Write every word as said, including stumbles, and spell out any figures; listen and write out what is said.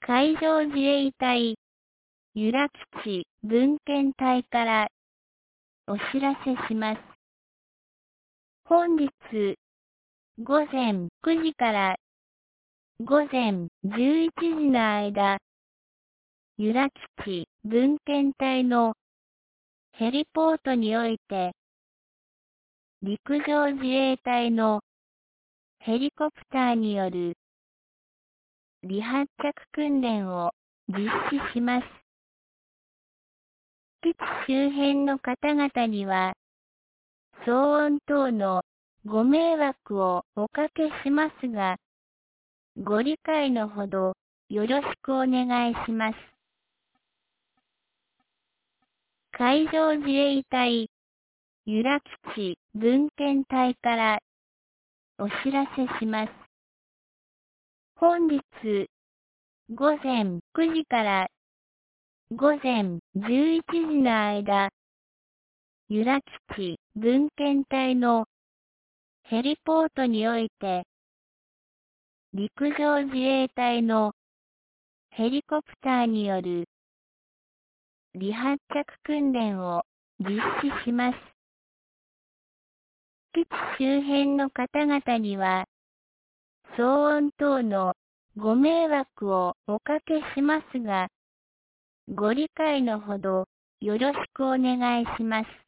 海上自衛隊由良基地分遣隊からお知らせします。本日午前くじから午前じゅういちじの間、由良基地分遣隊のヘリポートにおいて、陸上自衛隊のヘリコプターによる離発着訓練を実施します。基地周辺の方々には、騒音等のご迷惑をおかけしますが、ご理解のほどよろしくお願いします。海上自衛隊由良基地分遣隊からお知らせします。本日午前くじから午前じゅういちじの間、由良基地分遣隊のヘリポートにおいて、陸上自衛隊のヘリコプターによる離発着訓練を実施します。基地周辺の方々には、騒音等のご迷惑をおかけしますが、ご理解のほどよろしくお願いします。